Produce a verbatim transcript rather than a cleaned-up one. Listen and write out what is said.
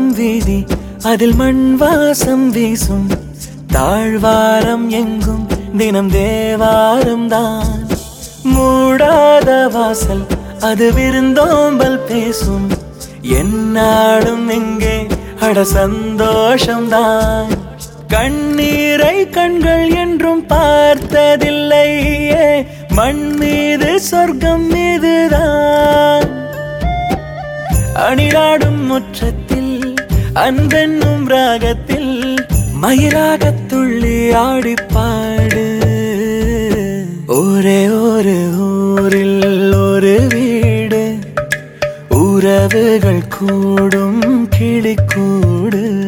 வீதி அதில் மண் வாசம் வீசும் தாழ்வாரம் எங்கும் தினம் தேவாரம் தான் மூடாத வாசல் அது விருந்தோம்பல் பேசும் என்னாடும் எங்கே அட சந்தோஷம்தான் கண்ணீரை கண்கள் என்றும் பார்த்ததில்லையே மண் மீது சொர்க்கம் மீதுதான் அணிலாடும் முற்றத்தில் அன்பென்னும் ராகத்தில் மயிலாகத் துள்ளி ஆடிப்பாடு ஒரே ஒரு ஊரில் ஒரு வீடு உறவுகள் கூடும் கிளிக்கூடு.